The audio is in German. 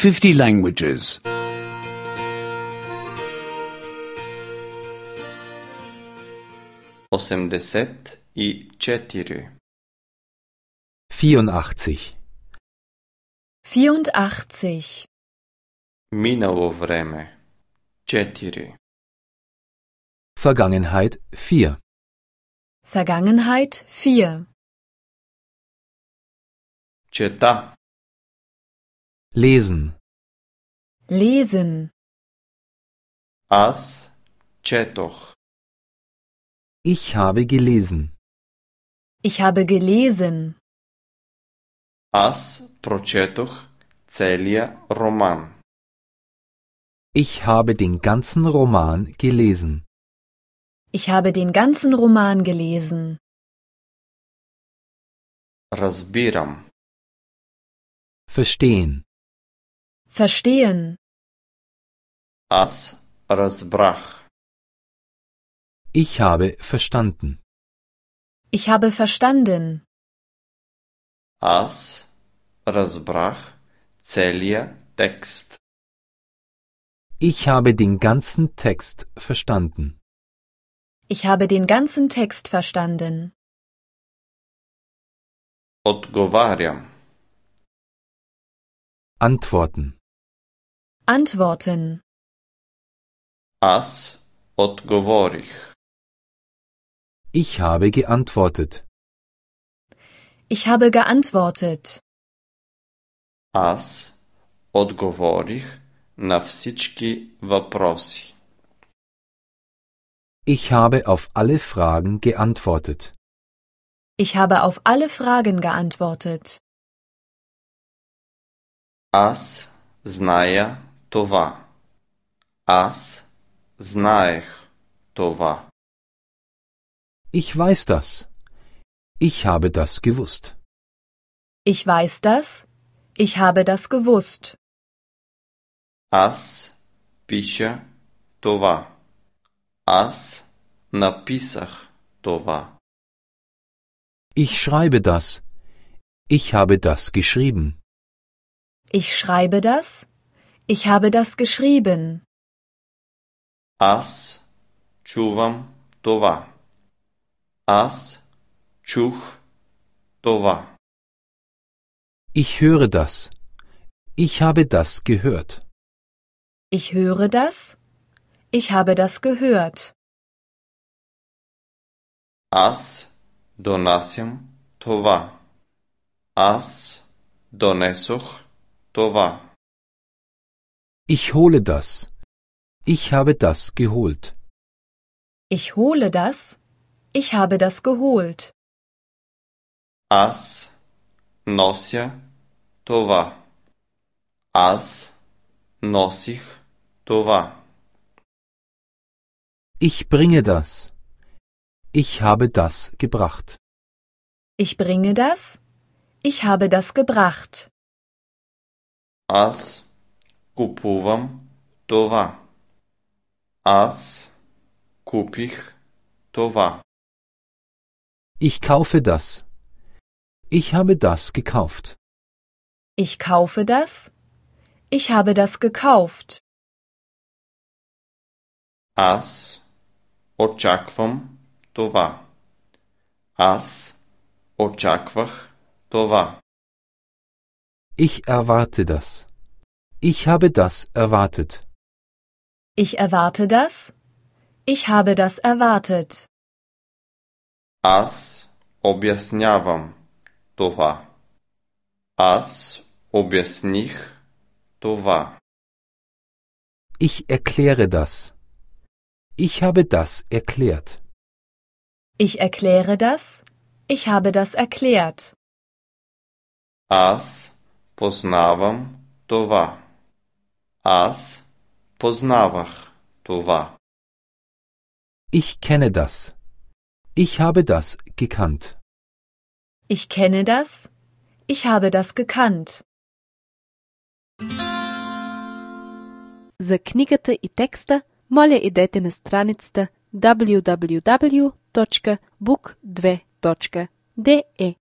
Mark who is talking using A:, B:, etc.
A: 50 languages.
B: 84
C: 84.
D: 84.
B: Минало време 4
C: Vergangenheit 4.
D: Vergangenheit 4.
B: Чета.
C: Lesen.
D: Lesen.
B: Аз четох.
C: Ich habe gelesen.
D: Ich habe gelesen.
B: Аз прочетох целия роман.
C: Ich habe den ganzen Roman gelesen.
D: Ich habe den ganzen Roman gelesen.
B: Разбирам.
C: Verstehen.
D: Verstehen.
B: Аз разбрах.
C: Ich habe verstanden.
D: Ich habe verstanden.
B: Аз разбрах целия текст.
C: Ich habe den ganzen Text verstanden.
D: Ich habe den ganzen Text verstanden.
B: Отговарям.
C: Antworten.
D: Antworten.
B: Аз отговорих.
C: Ich habe geantwortet.
D: Ich habe geantwortet.
B: Аз отговорих на всички въпроси.
C: Ich habe auf alle Fragen geantwortet.
D: Ich habe auf alle Fragen geantwortet.
B: Аз зная това. Аз знаех това.
C: Ich weiß das. Ich habe das gewusst.
D: Ich weiß das. Ich habe das gewusst.
B: Аз пиша това. Аз написах това.
C: Ich schreibe das. Ich habe das geschrieben.
D: Ich schreibe das. Ich habe das geschrieben.
B: Аз чувам това. Аз чух това.
C: Ich höre das. Ich habe das gehört.
D: Ich höre das. Ich habe das gehört.
B: Аз донасям това. Аз донесох това.
C: Ich hole das. Ich habe das geholt.
D: Ich hole das. Ich habe das geholt.
B: Аз нося това. Аз носих това.
C: Ich bringe das. Ich habe das gebracht.
D: Ich bringe das. Ich habe das gebracht.
B: Аз купувам това. Аз купих това.
C: Ich kaufe das. Ich habe das gekauft.
D: Ich kaufe das. Ich habe das gekauft.
B: Аз очаквам това. Аз очаквах това.
C: Ich erwarte das. Ich habe das erwartet.
D: Ich erwarte das. Ich habe das erwartet.
B: Аз обяснявам това. Аз обясних това.
C: Ich erkläre das. Ich habe das erklärt.
D: Ich erkläre das. Ich habe das erklärt.
B: Аз познавам това. Аз познавах това.
C: Ich kenne das. Ich habe das gekannt.
D: Ich kenne das. Ich habe das gekannt.
E: За книгата и текста, моля идете на страницата www.book2.de